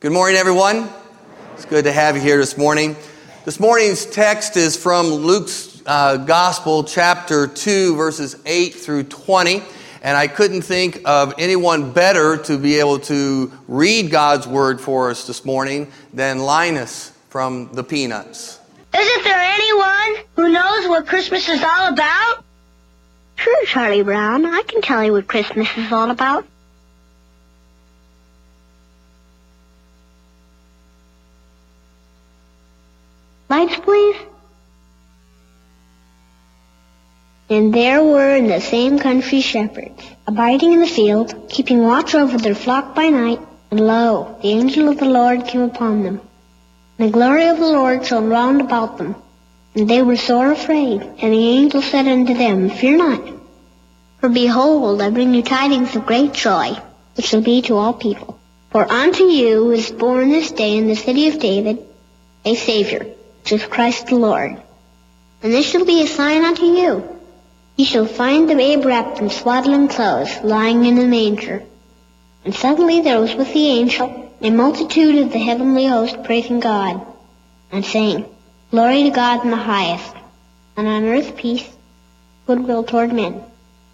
Good morning, everyone. It's good to have you here this morning. This morning's text is from Luke's Gospel, chapter 2, verses 8 through 20. And I couldn't think of anyone better to be able to read God's Word for us this morning than Linus from the Peanuts. Isn't there anyone who knows what Christmas is all about? Sure, Charlie Brown. I can tell you what Christmas is all about. Lights, please. And there were in the same country shepherds, abiding in the field, keeping watch over their flock by night. And lo, the angel of the Lord came upon them. And the glory of the Lord shone round about them. And they were sore afraid. And the angel said unto them, Fear not. For behold, I bring you tidings of great joy, which shall be to all people. For unto you is born this day in the city of David a Savior, which is Christ the Lord. And this shall be a sign unto you. Ye shall find the babe wrapped in swaddling clothes, lying in a manger. And suddenly there was with the angel a multitude of the heavenly host praising God, and saying, Glory to God in the highest, and on earth peace, goodwill toward men.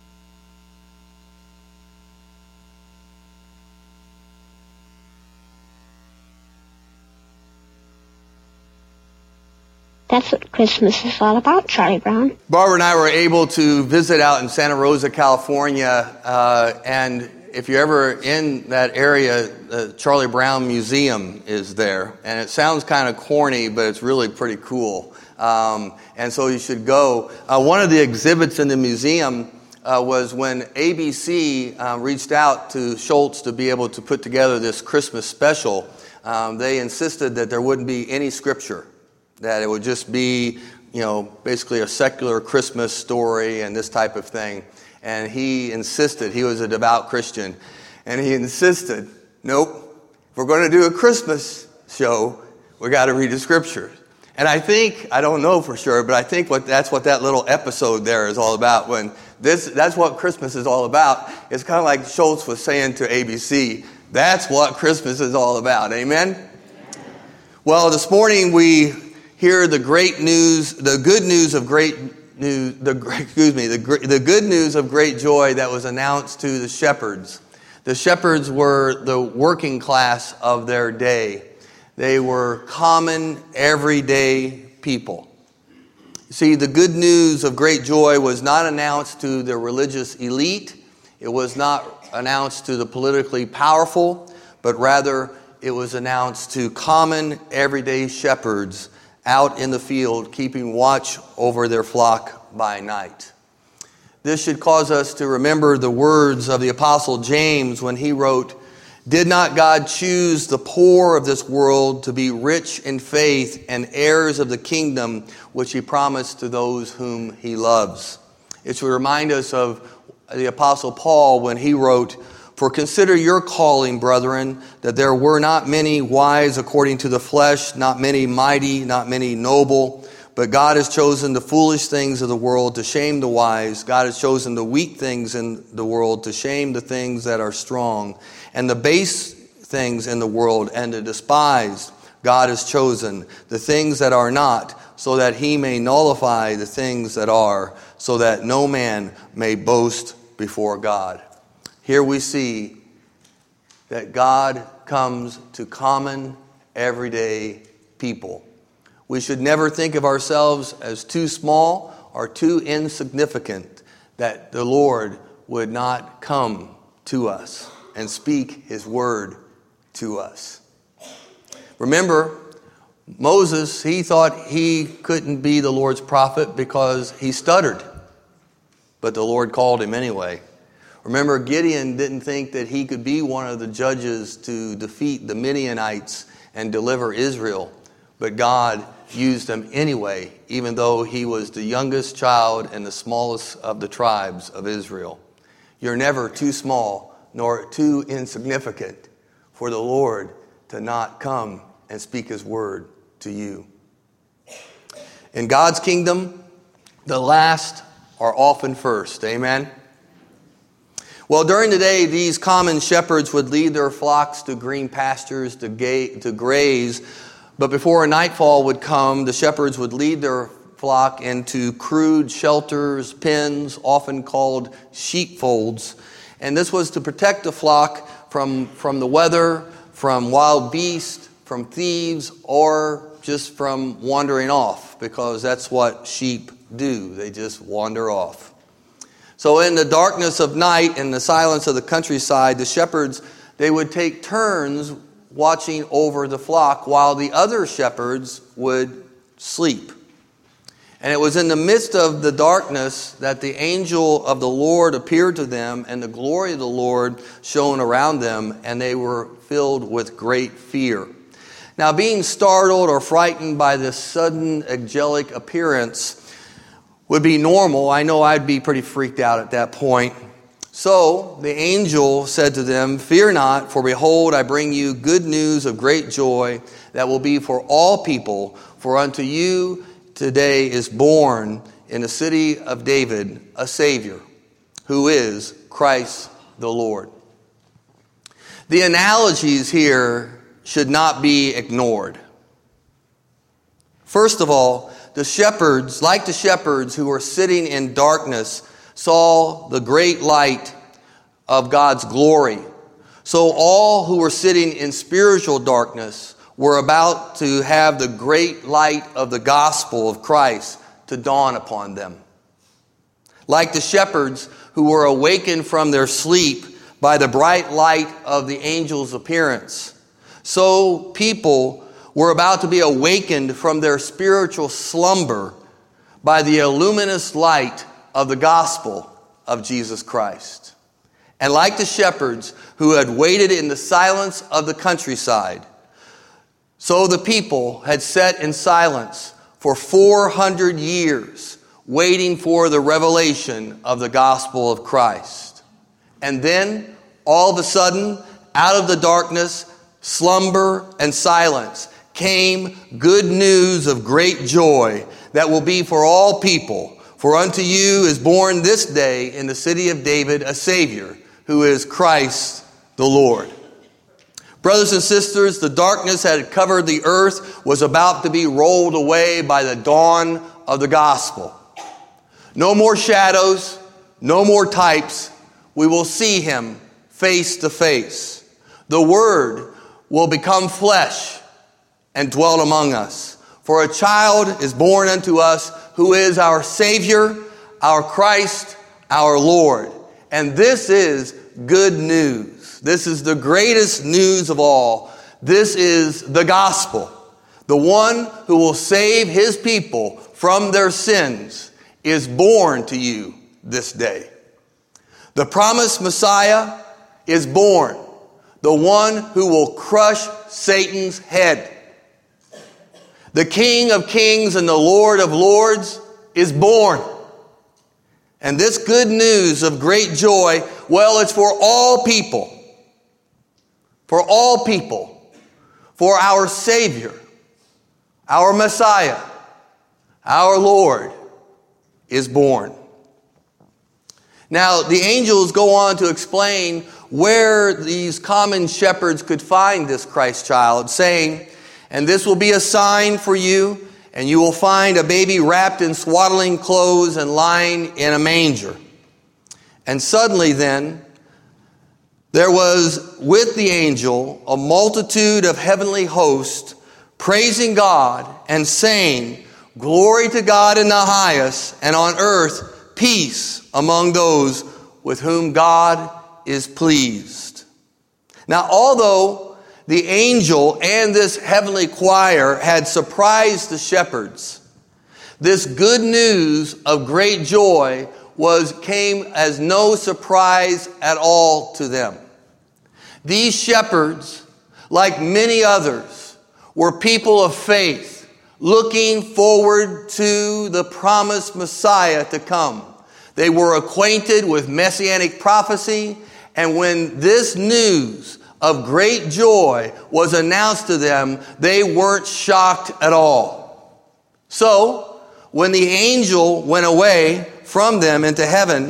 That's what Christmas is all about, Charlie Brown. Barbara and I were able to visit out in Santa Rosa, California, and if you're ever in that area, the Charlie Brown Museum is there. And it sounds kind of corny, but it's really pretty cool. And so you should go. One of the exhibits in the museum was when ABC reached out to Schultz to be able to put together this Christmas special. They insisted that there wouldn't be any scripture, that it would just be, basically a secular Christmas story and this type of thing. And he insisted, he was a devout Christian, and he insisted, nope, if we're going to do a Christmas show, we got to read the scriptures. And I don't know for sure, but I think that's what that little episode there is all about. That's what Christmas is all about. It's kind of like Schultz was saying to ABC, that's what Christmas is all about. Amen? Well, this morning we hear the good news of great joy that was announced to the shepherds. The shepherds were the working class of their day. They were common, everyday people. See, the good news of great joy was not announced to the religious elite. It was not announced to the politically powerful, but rather it was announced to common, everyday shepherds out in the field, keeping watch over their flock by night. This should cause us to remember the words of the Apostle James when he wrote, Did not God choose the poor of this world to be rich in faith and heirs of the kingdom which he promised to those whom he loves? It should remind us of the Apostle Paul when he wrote, For consider your calling, brethren, that there were not many wise according to the flesh, not many mighty, not many noble, but God has chosen the foolish things of the world to shame the wise. God has chosen the weak things in the world to shame the things that are strong, and the base things in the world and the despised. God has chosen the things that are not, so that he may nullify the things that are, so that no man may boast before God. Here we see that God comes to common, everyday people. We should never think of ourselves as too small or too insignificant that the Lord would not come to us and speak his word to us. Remember, Moses, he thought he couldn't be the Lord's prophet because he stuttered, but the Lord called him anyway. Remember, Gideon didn't think that he could be one of the judges to defeat the Midianites and deliver Israel, but God used him anyway, even though he was the youngest child and the smallest of the tribes of Israel. You're never too small nor too insignificant for the Lord to not come and speak his word to you. In God's kingdom, the last are often first. Amen? Well, during the day, these common shepherds would lead their flocks to green pastures to graze. But before nightfall would come, the shepherds would lead their flock into crude shelters, pens, often called sheepfolds. And this was to protect the flock from the weather, from wild beasts, from thieves, or just from wandering off, because that's what sheep do. They just wander off. So in the darkness of night and the silence of the countryside, the shepherds, they would take turns watching over the flock while the other shepherds would sleep. And it was in the midst of the darkness that the angel of the Lord appeared to them, and the glory of the Lord shone around them, and they were filled with great fear. Now, being startled or frightened by this sudden angelic appearance would be normal. I know I'd be pretty freaked out at that point. So the angel said to them, "Fear not, for behold, I bring you good news of great joy that will be for all people. For unto you today is born in the city of David a Savior, who is Christ the Lord." The analogies here should not be ignored. First of all, the shepherds, like the shepherds who were sitting in darkness, saw the great light of God's glory. So all who were sitting in spiritual darkness were about to have the great light of the gospel of Christ to dawn upon them. Like the shepherds who were awakened from their sleep by the bright light of the angel's appearance, so people were about to be awakened from their spiritual slumber by the luminous light of the gospel of Jesus Christ. And like the shepherds who had waited in the silence of the countryside, so the people had sat in silence for 400 years, waiting for the revelation of the gospel of Christ. And then, all of a sudden, out of the darkness, slumber, and silence, came good news of great joy that will be for all people. For unto you is born this day in the city of David a Savior, who is Christ the Lord. Brothers and sisters, the darkness that had covered the earth was about to be rolled away by the dawn of the gospel. No more shadows, no more types. We will see him face to face. The Word will become flesh and dwell among us. For a child is born unto us, who is our Savior, our Christ, our Lord. And this is good news. This is the greatest news of all. This is the gospel. The one who will save his people from their sins is born to you this day. The promised Messiah is born. The one who will crush Satan's head. The King of Kings and the Lord of Lords is born. And this good news of great joy, well, it's for all people. For all people. For our Savior, our Messiah, our Lord is born. Now, the angels go on to explain where these common shepherds could find this Christ child, saying, "And this will be a sign for you, and you will find a baby wrapped in swaddling clothes and lying in a manger." And suddenly then, there was with the angel a multitude of heavenly hosts praising God and saying, "Glory to God in the highest, and on earth peace among those with whom God is pleased." Now, although the angel and this heavenly choir had surprised the shepherds, this good news of great joy came as no surprise at all to them. These shepherds, like many others, were people of faith, looking forward to the promised Messiah to come. They were acquainted with messianic prophecy, and when this news of great joy was announced to them, they weren't shocked at all. So, when the angel went away from them into heaven,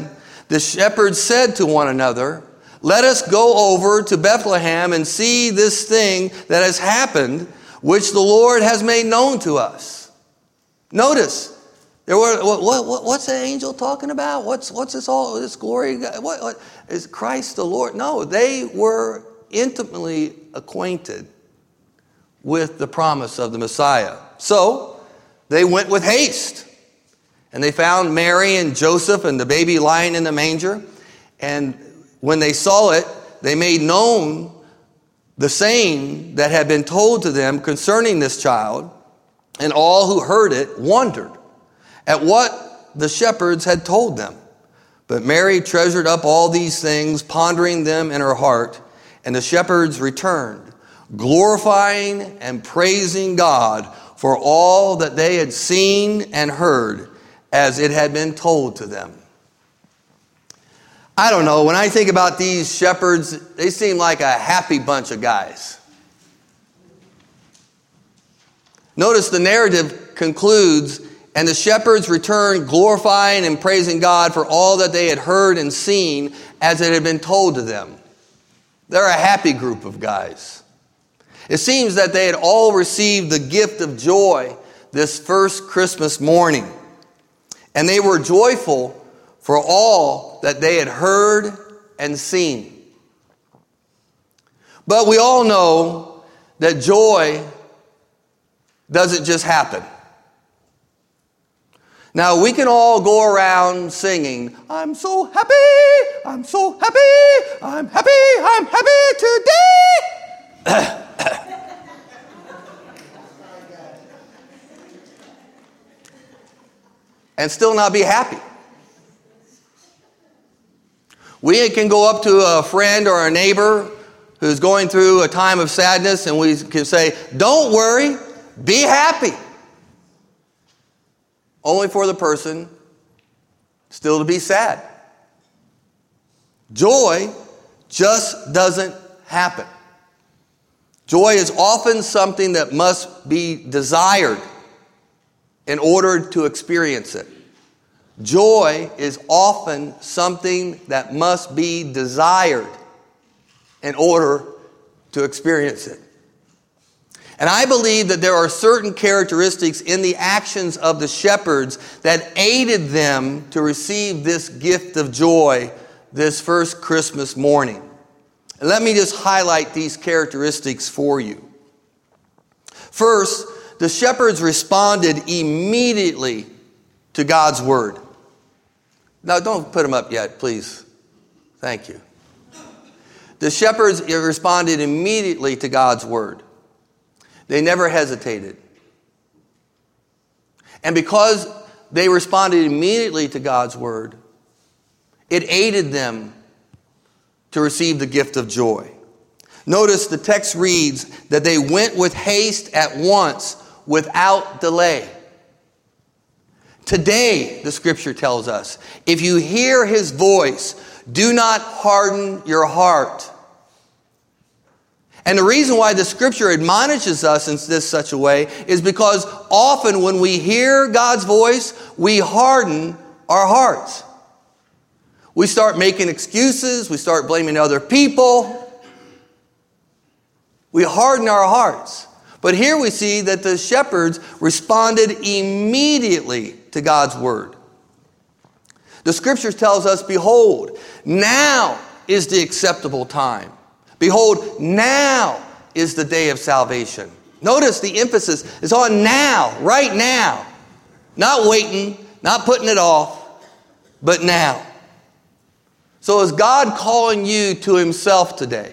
The shepherds said to one another, "Let us go over to Bethlehem and see this thing that has happened, which the Lord has made known to us." Notice, what's the angel talking about? What's this glory? What is Christ the Lord? No, they were intimately acquainted with the promise of the Messiah. So they went with haste, and they found Mary and Joseph and the baby lying in the manger. And when they saw it, they made known the saying that had been told to them concerning this child, and all who heard it wondered at what the shepherds had told them. But Mary treasured up all these things, pondering them in her heart, and the shepherds returned, glorifying and praising God for all that they had seen and heard as it had been told to them. I don't know, when I think about these shepherds, they seem like a happy bunch of guys. Notice the narrative concludes, and the shepherds returned, glorifying and praising God for all that they had heard and seen as it had been told to them. They're a happy group of guys. It seems that they had all received the gift of joy this first Christmas morning, and they were joyful for all that they had heard and seen. But we all know that joy doesn't just happen. Now, we can all go around singing, "I'm so happy, I'm so happy, I'm happy today." And still not be happy. We can go up to a friend or a neighbor who's going through a time of sadness, and we can say, "Don't worry, be happy." Only for the person still to be sad. Joy just doesn't happen. Joy is often something that must be desired in order to experience it. Joy is often something that must be desired in order to experience it. And I believe that there are certain characteristics in the actions of the shepherds that aided them to receive this gift of joy this first Christmas morning. And let me just highlight these characteristics for you. First, the shepherds responded immediately to God's word. Now, don't put them up yet, please. Thank you. The shepherds responded immediately to God's word. They never hesitated. And because they responded immediately to God's word, it aided them to receive the gift of joy. Notice the text reads that they went with haste at once without delay. Today, the scripture tells us, if you hear his voice, do not harden your heart. And the reason why the scripture admonishes us in this such a way is because often when we hear God's voice, we harden our hearts. We start making excuses. We start blaming other people. We harden our hearts. But here we see that the shepherds responded immediately to God's word. The scripture tells us, behold, now is the acceptable time. Behold, now is the day of salvation. Notice the emphasis is on now, right now. Not waiting, not putting it off, but now. So is God calling you to himself today?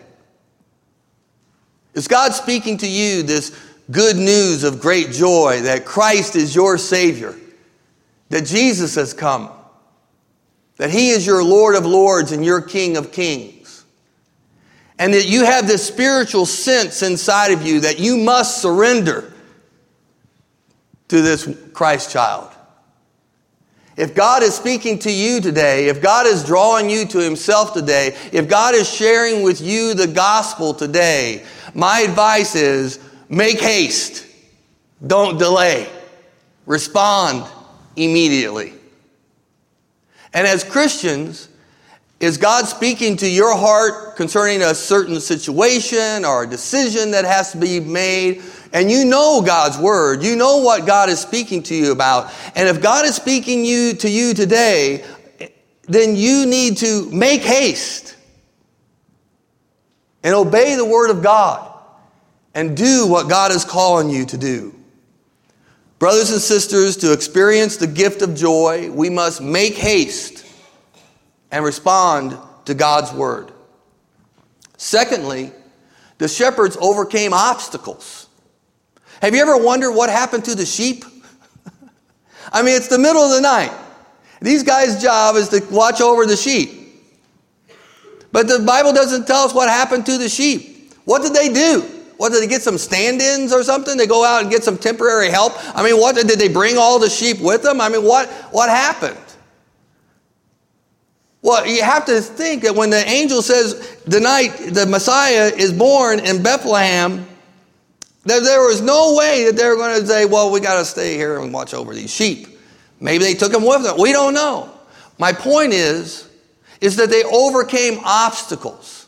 Is God speaking to you this good news of great joy that Christ is your Savior, that Jesus has come, that he is your Lord of Lords and your King of Kings, and that you have this spiritual sense inside of you that you must surrender to this Christ child? If God is speaking to you today, if God is drawing you to himself today, if God is sharing with you the gospel today, my advice is make haste. Don't delay. Respond immediately. And as Christians, Is God speaking to your heart concerning a certain situation or a decision that has to be made? And you know God's word. You know what God is speaking to you about. And if God is speaking to you today, then you need to make haste and obey the word of God and do what God is calling you to do. Brothers and sisters, to experience the gift of joy, we must make haste and respond to God's word. Secondly, the shepherds overcame obstacles. Have you ever wondered what happened to the sheep? I mean, it's the middle of the night. These guys' job is to watch over the sheep. But the Bible doesn't tell us what happened to the sheep. What did they do? What, did they get some stand-ins or something? They go out and get some temporary help? I mean, what, did they bring all the sheep with them? I mean, what happened? Well, you have to think that when the angel says the night the Messiah is born in Bethlehem, that there was no way that they were going to say, well, we got to stay here and watch over these sheep. Maybe they took them with them. We don't know. My point is that they overcame obstacles.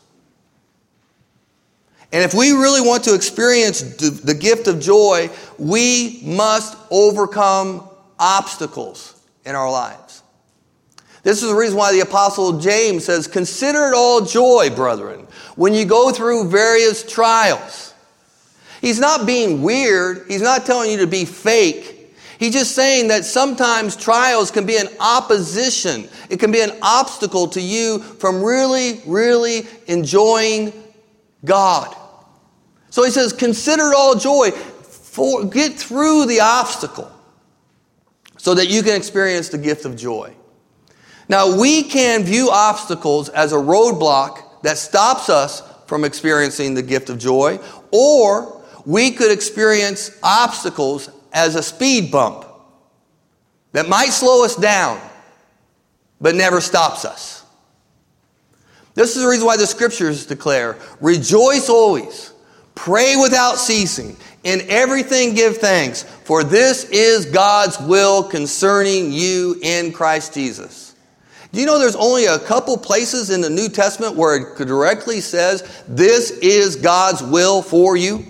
And if we really want to experience the gift of joy, we must overcome obstacles in our lives. This is the reason why the Apostle James says, consider it all joy, brethren, when you go through various trials. He's not being weird. He's not telling you to be fake. He's just saying that sometimes trials can be an opposition. It can be an obstacle to you from really, really enjoying God. So he says, consider it all joy. Get through the obstacle so that you can experience the gift of joy. Now, we can view obstacles as a roadblock that stops us from experiencing the gift of joy, or we could experience obstacles as a speed bump that might slow us down, but never stops us. This is the reason why the scriptures declare, rejoice always, pray without ceasing, in everything give thanks, for this is God's will concerning you in Christ Jesus. Do you know there's only a couple places in the New Testament where it directly says, this is God's will for you?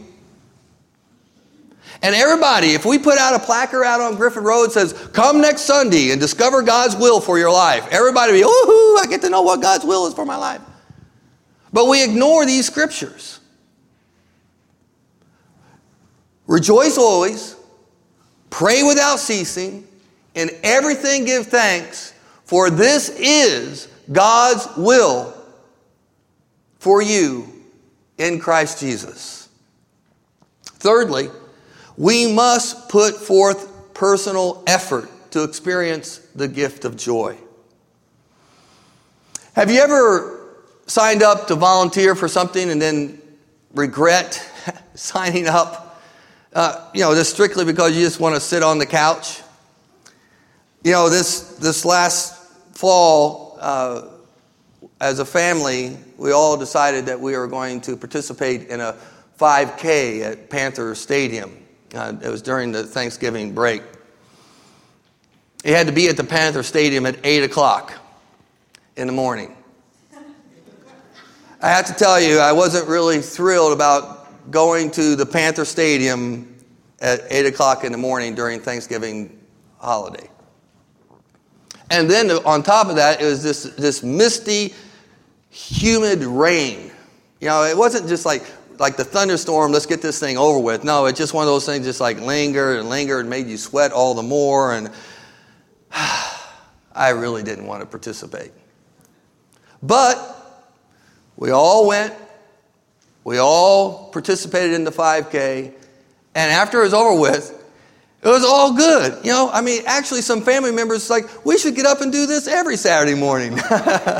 And everybody, if we put out a placard out on Griffin Road that says, come next Sunday and discover God's will for your life, everybody will be, woohoo, I get to know what God's will is for my life. But we ignore these scriptures. Rejoice always, pray without ceasing, in everything give thanks, for this is God's will for you in Christ Jesus. Thirdly, we must put forth personal effort to experience the gift of joy. Have you ever signed up to volunteer for something and then regret signing up? Just strictly because you just want to sit on the couch? This last fall, as a family, we all decided that we were going to participate in a 5K at Panther Stadium. It was during the Thanksgiving break. You had to be at the Panther Stadium at 8 o'clock in the morning. I have to tell you, I wasn't really thrilled about going to the Panther Stadium at 8 o'clock in the morning during Thanksgiving holiday. And then on top of that, it was this misty, humid rain. It wasn't just like the thunderstorm, let's get this thing over with. No, it's just one of those things just like lingered and made you sweat all the more. And I really didn't want to participate. But we all went. We all participated in the 5K. And after it was over with, it was all good. Actually some family members like, we should get up and do this every Saturday morning. Like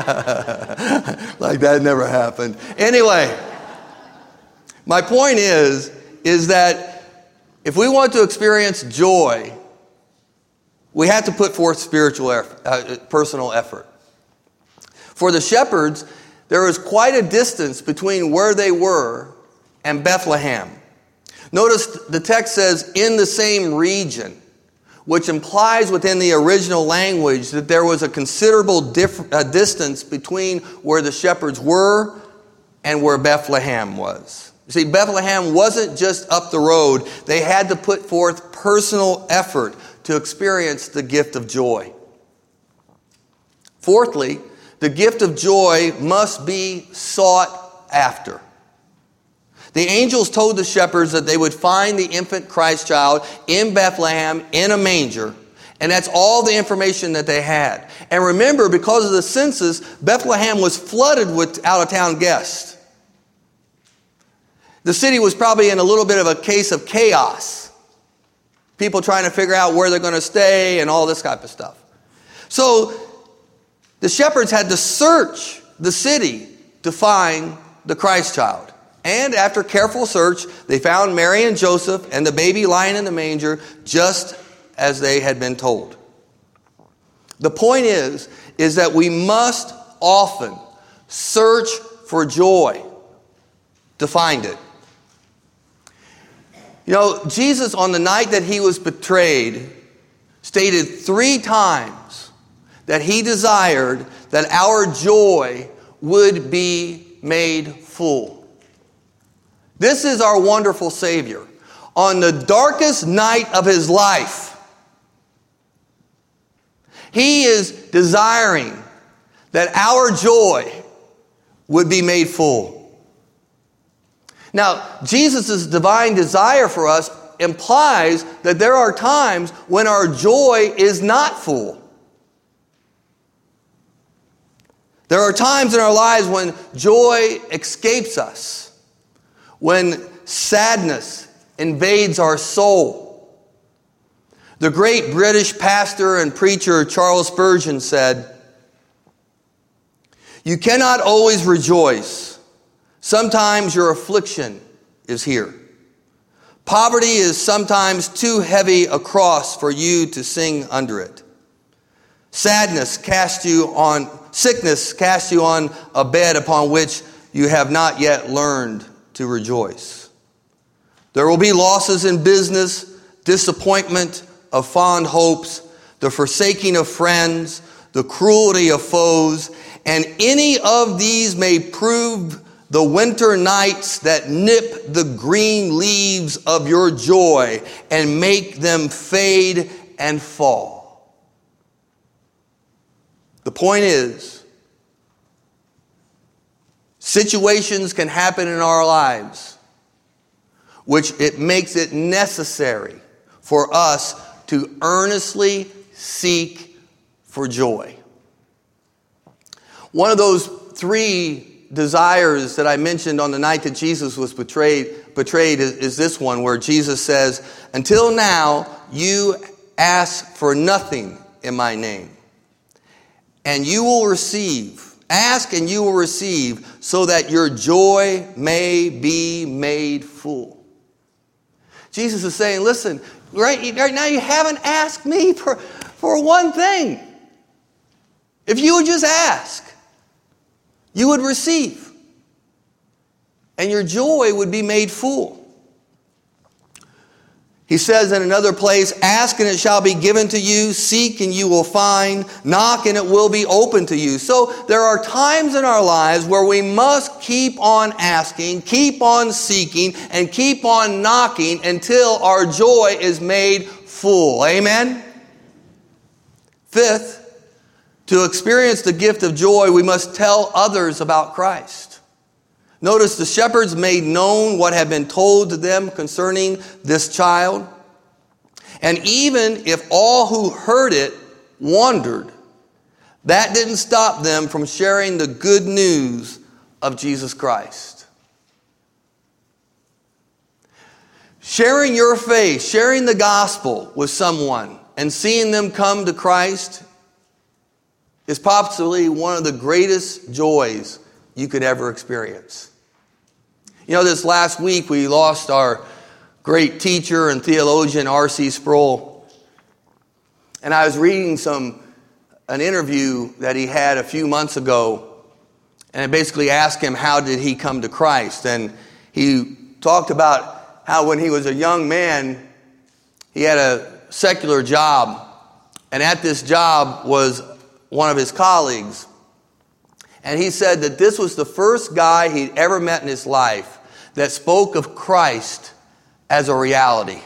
that never happened. Anyway, my point is that if we want to experience joy, we have to put forth personal effort. For the shepherds, there was quite a distance between where they were and Bethlehem. Notice the text says, in the same region, which implies within the original language that there was a considerable distance between where the shepherds were and where Bethlehem was. You see, Bethlehem wasn't just up the road. They had to put forth personal effort to experience the gift of joy. Fourthly, the gift of joy must be sought after. The angels told the shepherds that they would find the infant Christ child in Bethlehem in a manger, and that's all the information that they had. And remember, because of the census, Bethlehem was flooded with out-of-town guests. The city was probably in a little bit of a case of chaos. People trying to figure out where they're going to stay and all this type of stuff. So the shepherds had to search the city to find the Christ child. And after careful search, they found Mary and Joseph and the baby lying in the manger just as they had been told. The point is that we must often search for joy to find it. You know, Jesus, on the night that he was betrayed, stated 3 times that he desired that our joy would be made full. This is our wonderful Savior. On the darkest night of his life, he is desiring that our joy would be made full. Now, Jesus' divine desire for us implies that there are times when our joy is not full. There are times in our lives when joy escapes us, when sadness invades our soul. The great British pastor and preacher Charles Spurgeon said, "You cannot always rejoice. Sometimes your affliction is here. Poverty is sometimes too heavy a cross for you to sing under it. Sickness casts you on a bed upon which you have not yet learned to rejoice. There will be losses in business, disappointment of fond hopes, the forsaking of friends, the cruelty of foes, and any of these may prove the winter nights that nip the green leaves of your joy and make them fade and fall." The point is, situations can happen in our lives which it makes it necessary for us to earnestly seek for joy. One of those 3 desires that I mentioned on the night that Jesus was betrayed is this one, where Jesus says, "Until now you ask for nothing in my name, and you will receive. Ask and you will receive, so that your joy may be made full." Jesus is saying, listen, right now you haven't asked me for one thing. If you would just ask, you would receive, and your joy would be made full. He says in another place, "Ask and it shall be given to you. Seek and you will find. Knock and it will be open to you." So there are times in our lives where we must keep on asking, keep on seeking, and keep on knocking until our joy is made full. Amen? 5th, to experience the gift of joy, we must tell others about Christ. Notice the shepherds made known what had been told to them concerning this child. And even if all who heard it wondered, that didn't stop them from sharing the good news of Jesus Christ. Sharing your faith, sharing the gospel with someone and seeing them come to Christ is possibly one of the greatest joys you could ever experience. You know, this last week we lost our great teacher and theologian, R.C. Sproul. And I was reading an interview that he had a few months ago, and it basically asked him, how did he come to Christ? And he talked about how when he was a young man, he had secular job, and at this job was one of his colleagues. And he said that this was the first guy he'd ever met in his life that spoke of Christ as a reality.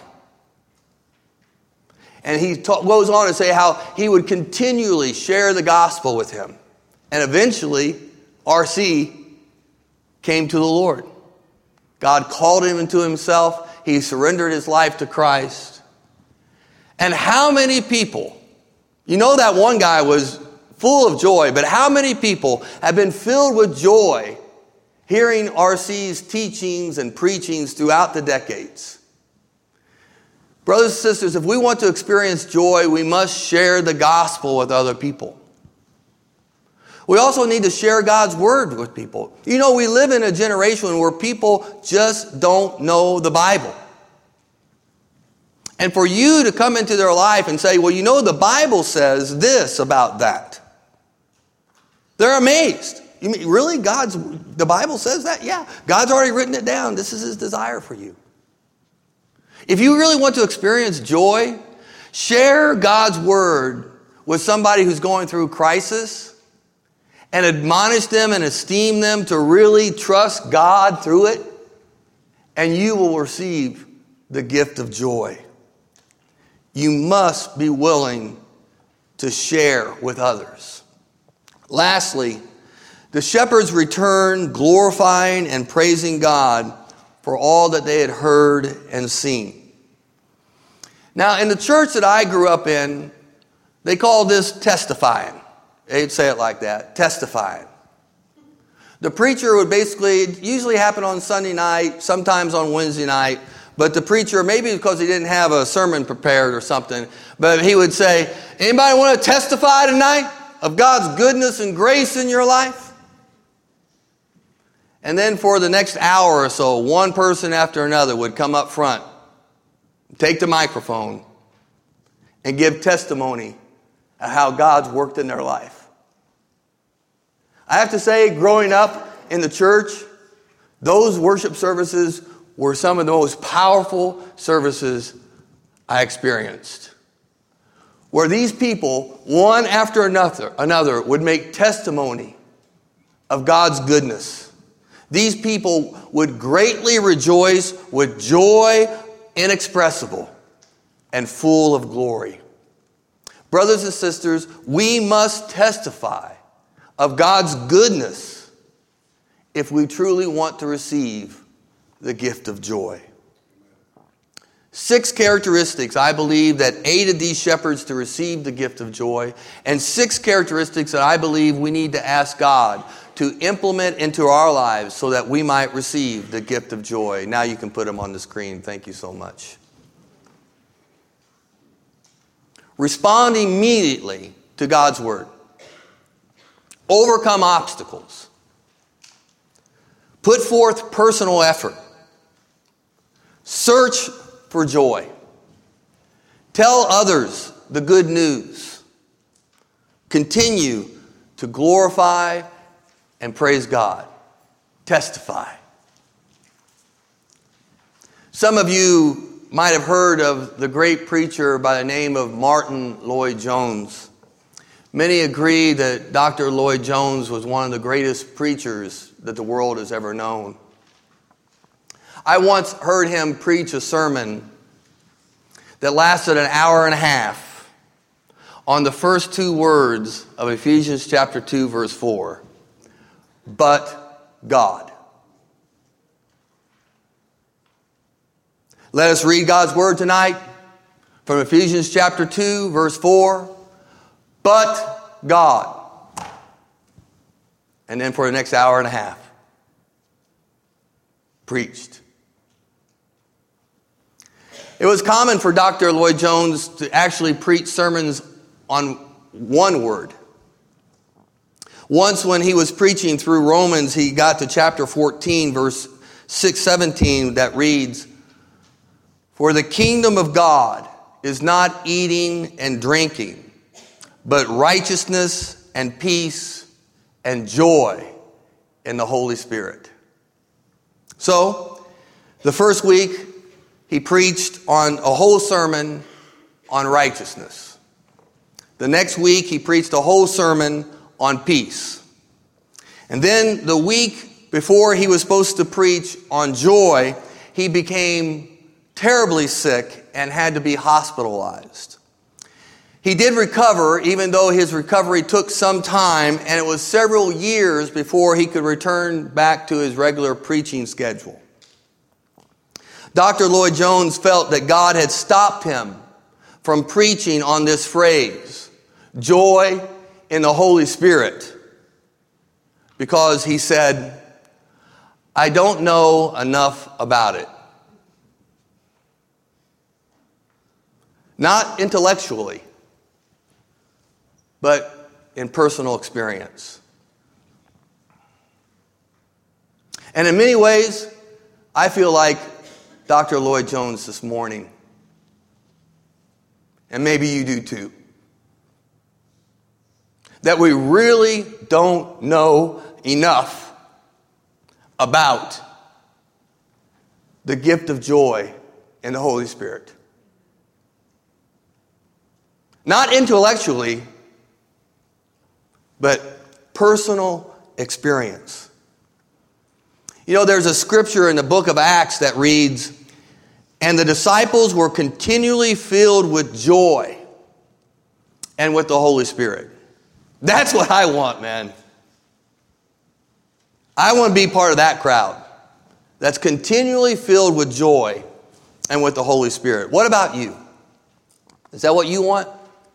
And he goes on to say how he would continually share the gospel with him. And eventually, R.C. came to the Lord. God called him into himself. He surrendered his life to Christ. And how many people, you know that one guy was full of joy, but how many people have been filled with joy hearing R.C.'s teachings and preachings throughout the decades? Brothers and sisters, if we want to experience joy, we must share the gospel with other people. We also need to share God's word with people. You know, we live in a generation where people just don't know the Bible. And for you to come into their life and say, well, you know, the Bible says this about that. They're amazed. You mean, really? The Bible says that? Yeah. God's already written it down. This is his desire for you. If you really want to experience joy, share God's word with somebody who's going through crisis and admonish them and esteem them to really trust God through it, and you will receive the gift of joy. You must be willing to share with others. Lastly, the shepherds returned glorifying and praising God for all that they had heard and seen. Now, in the church that I grew up in, they call this testifying. They'd say it like that, testifying. The preacher would it usually happen on Sunday night, sometimes on Wednesday night, but the preacher, maybe because he didn't have a sermon prepared or something, but he would say, anybody want to testify tonight of God's goodness and grace in your life? And then for the next hour or so, one person after another would come up front, take the microphone, and give testimony of how God's worked in their life. I have to say, growing up in the church, those worship services were some of the most powerful services I experienced. Where these people, one after another, would make testimony of God's goodness. These people would greatly rejoice with joy inexpressible and full of glory. Brothers and sisters, we must testify of God's goodness if we truly want to receive the gift of joy. 6 characteristics, I believe, that aided these shepherds to receive the gift of joy, and 6 characteristics that I believe we need to ask God to implement into our lives so that we might receive the gift of joy. Now you can put them on the screen. Thank you so much. Respond immediately to God's word. Overcome obstacles. Put forth personal effort. Search for joy. Tell others the good news. Continue to glorify and praise God. Testify. Some of you might have heard of the great preacher by the name of Martin Lloyd-Jones. Many agree that Dr. Lloyd-Jones was one of the greatest preachers that the world has ever known. I once heard him preach a sermon that lasted an hour and a half on the first 2 words of Ephesians chapter 2, verse 4. But God. Let us read God's word tonight from Ephesians chapter 2, verse 4. But God. And then for the next hour and a half, preached. It was common for Dr. Lloyd-Jones to actually preach sermons on one word. Once when he was preaching through Romans, he got to chapter 14, verse 6-17, that reads, "For the kingdom of God is not eating and drinking, but righteousness and peace and joy in the Holy Spirit." So, the first week, he preached on a whole sermon on righteousness. The next week, he preached a whole sermon on peace. And then the week before he was supposed to preach on joy, he became terribly sick and had to be hospitalized. He did recover, even though his recovery took some time, and it was several years before he could return back to his regular preaching schedule. Dr. Lloyd Jones felt that God had stopped him from preaching on this phrase, joy in the Holy Spirit, because he said, I don't know enough about it. Not intellectually, but in personal experience. And in many ways, I feel like Dr. Lloyd Jones this morning. And maybe you do too. That we really don't know enough about the gift of joy in the Holy Spirit. Not intellectually, but personal experience. You know, there's a scripture in the book of Acts that reads, and the disciples were continually filled with joy and with the Holy Spirit. That's what I want, man. I want to be part of that crowd that's continually filled with joy and with the Holy Spirit. What about you? Is that what you want?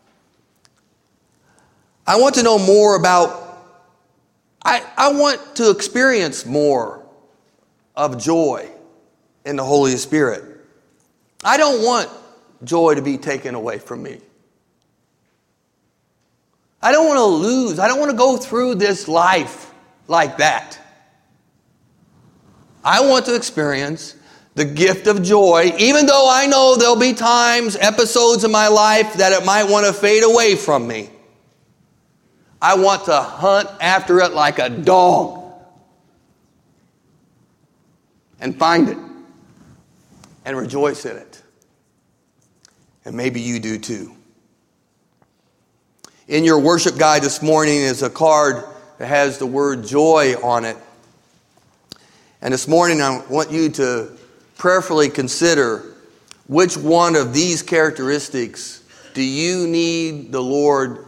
I want to know more about, I want to experience more of joy in the Holy Spirit. I don't want joy to be taken away from me. I don't want to lose. I don't want to go through this life like that. I want to experience the gift of joy, even though I know there'll be times, episodes in my life that it might want to fade away from me. I want to hunt after it like a dog and find it and rejoice in it. And maybe you do too. In your worship guide this morning is a card that has the word joy on it. And this morning I want you to prayerfully consider which one of these characteristics do you need the Lord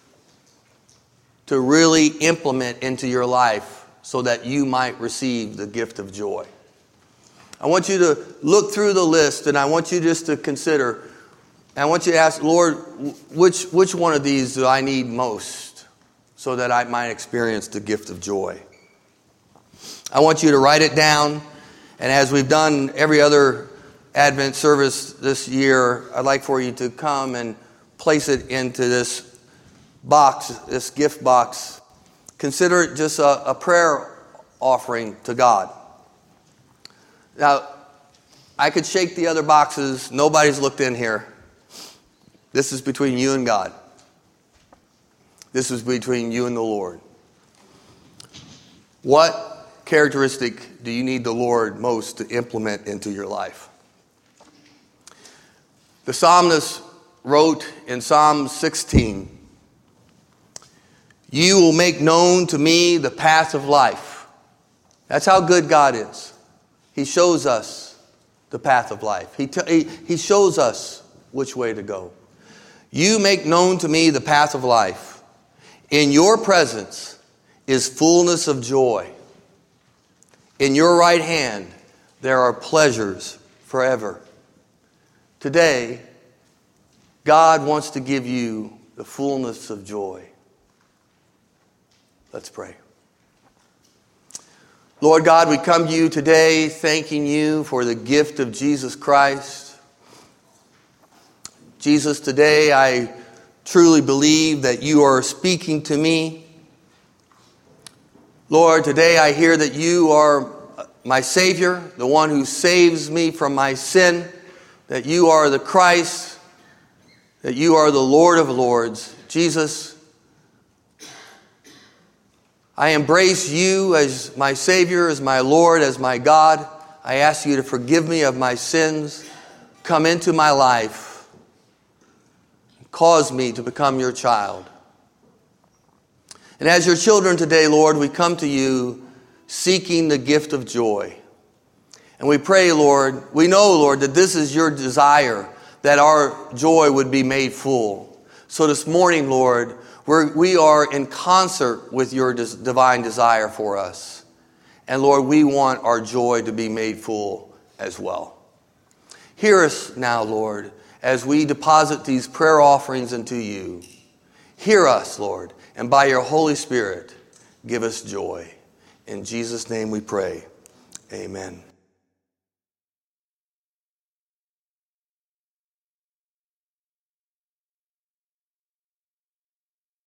to really implement into your life so that you might receive the gift of joy. I want you to look through the list, and I want you just to consider, and I want you to ask, Lord, which one of these do I need most so that I might experience the gift of joy? I want you to write it down, and as we've done every other Advent service this year, I'd like for you to come and place it into this box, this gift box. Consider it just a prayer offering to God. Now, I could shake the other boxes. Nobody's looked in here. This is between you and God. This is between you and the Lord. What characteristic do you need the Lord most to implement into your life? The psalmist wrote in Psalm 16, you will make known to me the path of life. That's how good God is. He shows us the path of life. He shows us which way to go. You make known to me the path of life. In your presence is fullness of joy. In your right hand there are pleasures forever. Today, God wants to give you the fullness of joy. Let's pray. Lord God, we come to you today thanking you for the gift of Jesus Christ. Jesus, today I truly believe that you are speaking to me. Lord, today I hear that you are my Savior, the one who saves me from my sin, that you are the Christ, that you are the Lord of Lords. Jesus, I embrace you as my Savior, as my Lord, as my God. I ask you to forgive me of my sins. Come into my life. Cause me to become your child. And as your children today, Lord, we come to you seeking the gift of joy. And we pray, Lord, we know, Lord, that this is your desire, that our joy would be made full. So this morning, Lord, we are in concert with your divine desire for us. And Lord, we want our joy to be made full as well. Hear us now, Lord, as we deposit these prayer offerings into you. Hear us, Lord, and by your Holy Spirit, give us joy. In Jesus' name we pray. Amen.